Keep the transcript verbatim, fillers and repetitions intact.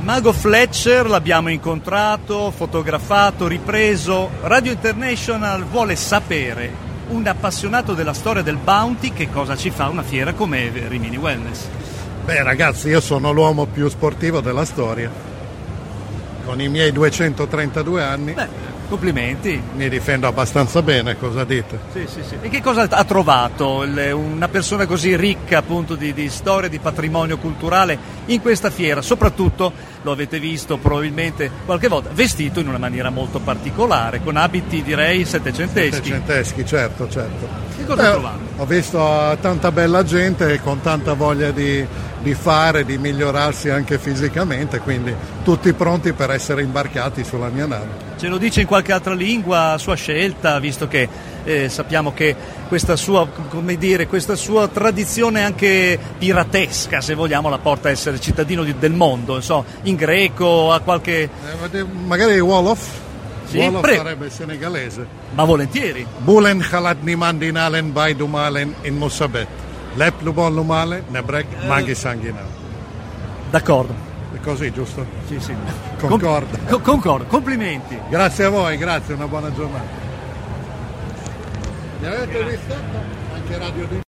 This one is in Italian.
Mago Fletcher l'abbiamo incontrato, fotografato, ripreso. Radio International vuole sapere, un appassionato della storia del bounty, che cosa ci fa una fiera come Rimini Wellness? Beh ragazzi, io sono l'uomo più sportivo della storia. Con i miei duecentotrentadue anni. Beh, complimenti. Mi difendo abbastanza bene, cosa dite? Sì, sì, sì. E che cosa ha trovato il, una persona così ricca appunto di, di storia, di patrimonio culturale in questa fiera? Soprattutto, lo avete visto probabilmente qualche volta, vestito in una maniera molto particolare, con abiti direi settecenteschi. Settecenteschi, certo, certo. Che cosa Beh, ha trovato? Ho visto tanta bella gente con tanta voglia di, di fare, di migliorarsi anche fisicamente, quindi tutti pronti per essere imbarcati sulla mia nave. Ce lo dice in qualche altra lingua a sua scelta, visto che eh, sappiamo che questa sua, come dire, questa sua tradizione anche piratesca, se vogliamo, la porta a essere cittadino di, del mondo, so, in greco, a qualche... Eh, magari Wolof? Sì, Wolof prego. sarebbe senegalese. Ma volentieri. Bulen khalat nimandinalen baidumalen in Musabet. Lep lubon lumale, nebrek mangi sanguinale. D'accordo. È così, giusto? Sì, sì. Concordo. Com- concordo, complimenti. Grazie a voi, grazie, una buona giornata. Mi avete visto? Anche Radio